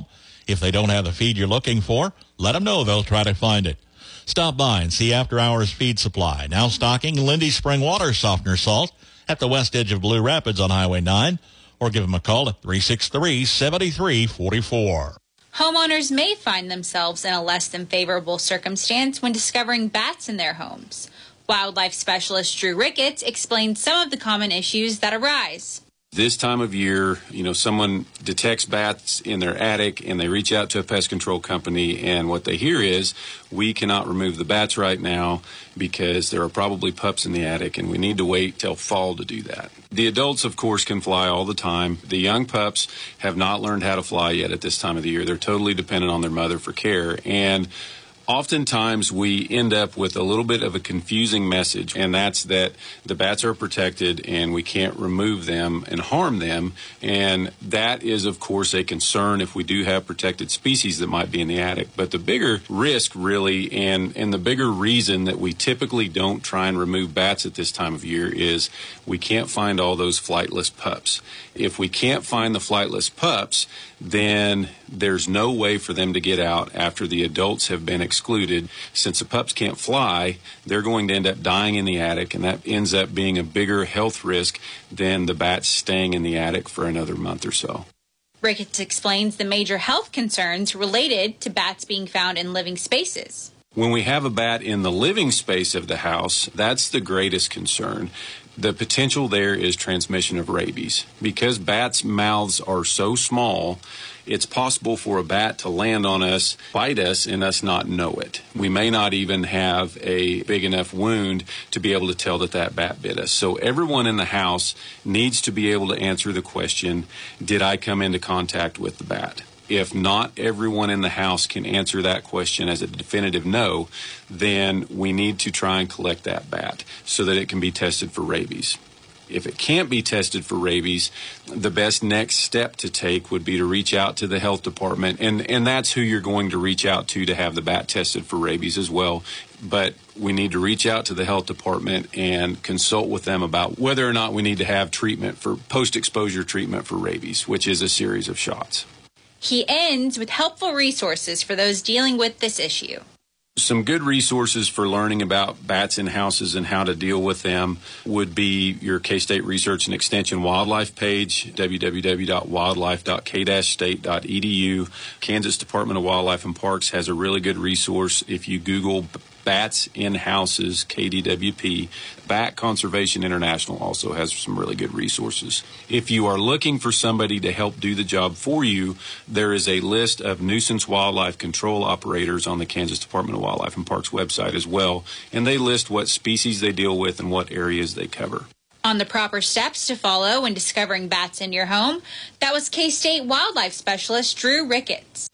If they don't have the feed you're looking for, let them know. They'll try to find it. Stop by and see After Hours Feed Supply. Now stocking Lindy Spring Water Softener Salt at the west edge of Blue Rapids on Highway nine, or give them a call at three six three, seven three four four.
Homeowners may find themselves in a less than favorable circumstance when discovering bats in their homes. Wildlife specialist Drew Ricketts explains some of the common issues that arise.
This time of year, you know, someone detects bats in their attic and they reach out to a pest control company, and what they hear is, we cannot remove the bats right now because there are probably pups in the attic and we need to wait till fall to do that. The adults, of course, can fly all the time. The young pups have not learned how to fly yet at this time of the year. They're totally dependent on their mother for care, and oftentimes we end up with a little bit of a confusing message, and that's that the bats are protected and we can't remove them and harm them. And that is, of course, a concern if we do have protected species that might be in the attic. But the bigger risk, really, and, and the bigger reason that we typically don't try and remove bats at this time of year is we can't find all those flightless pups. If we can't find the flightless pups, then there's no way for them to get out after the adults have been excluded. Since the pups can't fly, they're going to end up dying in the attic, and that ends up being a bigger health risk than the bats staying in the attic for another month or so.
Ricketts explains the major health concerns related to bats being found in living spaces.
When we have a bat in the living space of the house, that's the greatest concern. The potential there is transmission of rabies. Because bats' mouths are so small, it's possible for a bat to land on us, bite us, and us not know it. We may not even have a big enough wound to be able to tell that that bat bit us. So everyone in the house needs to be able to answer the question, did I come into contact with the bat? If not everyone in the house can answer that question as a definitive no, then we need to try and collect that bat so that it can be tested for rabies. If it can't be tested for rabies, the best next step to take would be to reach out to the health department, and, and that's who you're going to reach out to to have the bat tested for rabies as well. But we need to reach out to the health department and consult with them about whether or not we need to have treatment for post-exposure treatment for rabies, which is a series of shots.
He ends with helpful resources for those dealing with this issue.
Some good resources for learning about bats in houses and how to deal with them would be your K-State Research and Extension Wildlife page, w w w dot wildlife dot k dash state dot e d u. Kansas Department of Wildlife and Parks has a really good resource. If you Google Bats in Houses, K D W P, Bat Conservation International also has some really good resources. If you are looking for somebody to help do the job for you, there is a list of nuisance wildlife control operators on the Kansas Department of Wildlife and Parks website as well, and they list what species they deal with and what areas they cover.
On the proper steps to follow when discovering bats in your home, that was K-State Wildlife Specialist Drew Ricketts.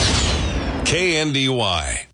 K N D Y.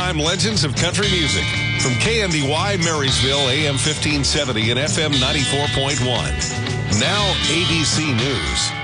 lifetime legends of country music. From K N D Y Marysville, A M fifteen seventy and F M ninety-four point one. Now A B C News.